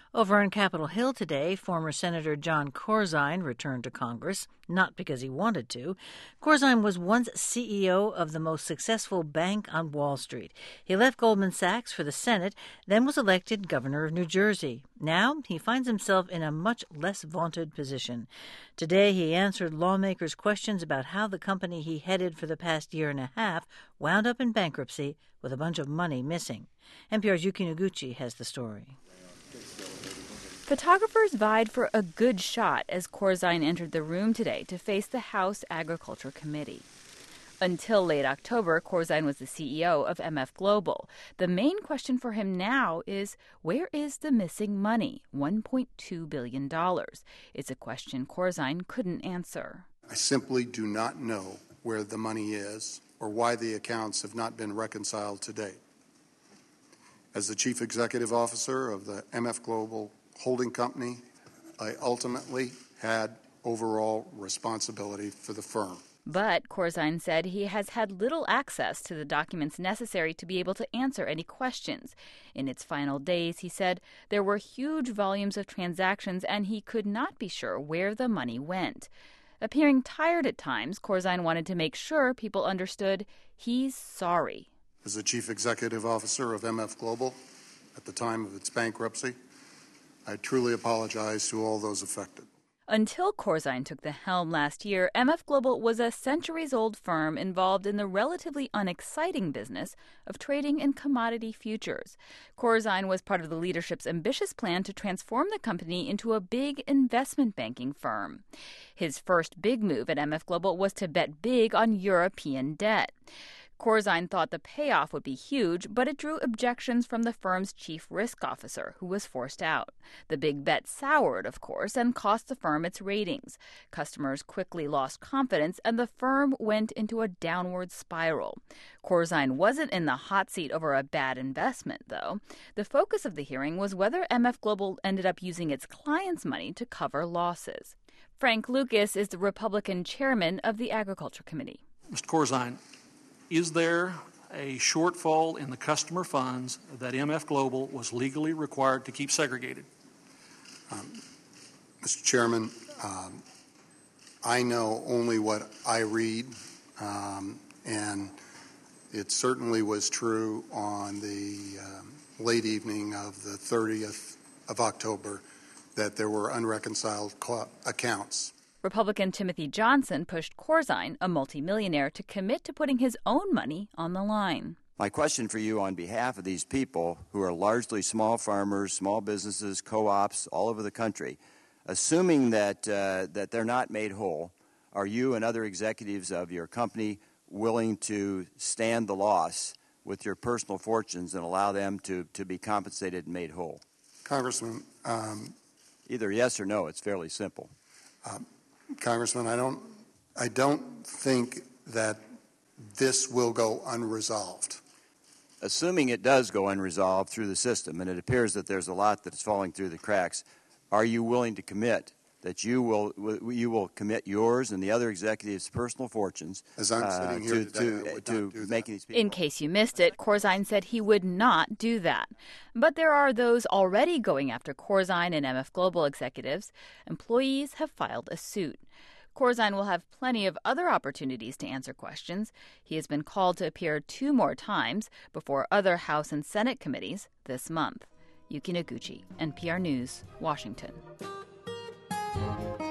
Over on Capitol Hill today, former Senator Jon Corzine returned to Congress, not because he wanted to. Corzine was once CEO of the most successful bank on Wall Street. He left Goldman Sachs for the Senate, then was elected governor of New Jersey. Now he finds himself in a much less vaunted position. Today he answered lawmakers' questions about how the company he headed for the past year and a half wound up in bankruptcy with a bunch of money missing. NPR's Yuki Noguchi has the story. Photographers vied for a good shot as Corzine entered the room today to face the House Agriculture Committee. Until late October, Corzine was the CEO of MF Global. The main question for him now is, where is the missing money, $1.2 billion? It's a question Corzine couldn't answer. I simply do not know where the money is or why the accounts have not been reconciled to date. As the Chief Executive Officer of the MF Global holding company, I ultimately had overall responsibility for the firm. But Corzine said he has had little access to the documents necessary to be able to answer any questions. In its final days, he said, there were huge volumes of transactions and he could not be sure where the money went. Appearing tired at times, Corzine wanted to make sure people understood he's sorry. As the Chief Executive Officer of MF Global at the time of its bankruptcy, I truly apologize to all those affected. Until Corzine took the helm last year, MF Global was a centuries-old firm involved in the relatively unexciting business of trading in commodity futures. Corzine was part of the leadership's ambitious plan to transform the company into a big investment banking firm. His first big move at MF Global was to bet big on European debt. Corzine thought the payoff would be huge, but it drew objections from the firm's chief risk officer, who was forced out. The big bet soured, of course, and cost the firm its ratings. Customers quickly lost confidence, and the firm went into a downward spiral. Corzine wasn't in the hot seat over a bad investment, though. The focus of the hearing was whether MF Global ended up using its clients' money to cover losses. Frank Lucas is the Republican chairman of the Agriculture Committee. Mr. Corzine, is there a shortfall in the customer funds that MF Global was legally required to keep segregated? Mr. Chairman, I know only what I read, and it certainly was true on the late evening of the 30th of October that there were unreconciled accounts. Republican Timothy Johnson pushed Corzine, a multimillionaire, to commit to putting his own money on the line. My question for you on behalf of these people who are largely small farmers, small businesses, co-ops all over the country, assuming that they're not made whole, are you and other executives of your company willing to stand the loss with your personal fortunes and allow them to be compensated and made whole? Congressman, either yes or no. It's fairly simple. Congressman, I don't think that this will go unresolved. Assuming it does go unresolved through the system, and it appears that there's a lot that's falling through the cracks, are you willing to commit that you will commit yours and the other executives' personal fortunes as I'm sitting here today, to making these people? In case you missed it, Corzine said he would not do that. But there are those already going after Corzine and MF Global executives. Employees have filed a suit. Corzine will have plenty of other opportunities to answer questions. He has been called to appear 2 more times before other House and Senate committees this month. Yuki Noguchi, NPR News, Washington.